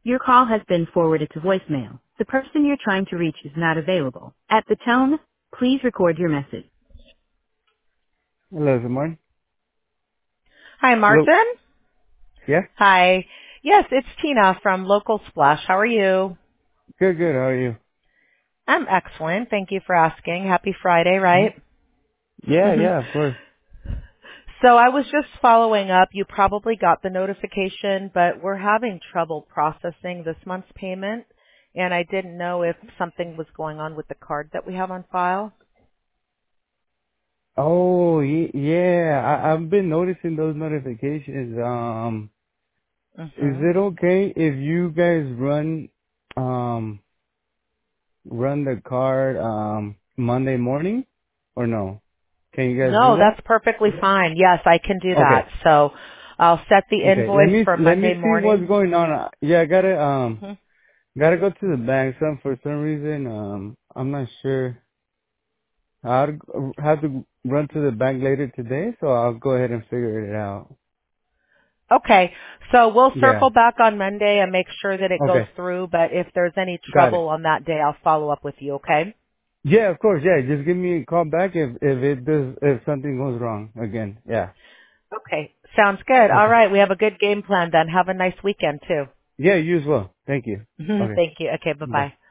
Your call has been forwarded to voicemail. The person you're trying to reach is not available. At the tone, please record your message. Hello, good morning. Hi, Hello. Martin. Yeah? Hi. Yes, it's Tina from Local Splash. How are you? Good, good. How are you? I'm excellent. Thank you for asking. Happy Friday, Hmm? right? Yeah, yeah, of course. So I was just following up. You probably got the notification, but we're having trouble processing this month's payment, and I didn't know if something was going on with the card that we have on file. Oh, yeah. I've been noticing those notifications. Is Mhm. it okay if you guys um, run the card, Monday morning? Or no? Can you guys do No, that? that's perfectly fine. Yes, I can do Okay. that. So I'll set the Okay. Let invoice me, for let me Monday see what's morning. going on. Yeah, I gotta, Mhm. gotta go to the bank. For some reason, I'm not sure. I'll have to run to the bank later today, so I'll go ahead and figure it out. Okay. So we'll Yeah. circle back on Monday and make sure that it goes Okay. through, but if there's any Got it. trouble on that day, I'll follow up with you, okay? Yeah, of course. Yeah, just give me a call back if something goes wrong again. Yeah. Okay. Sounds good. All Okay. right. We have a good game plan then. Have a nice weekend too. Yeah, you as well. Thank you. Okay. Thank you. Okay. Bye. Bye-bye.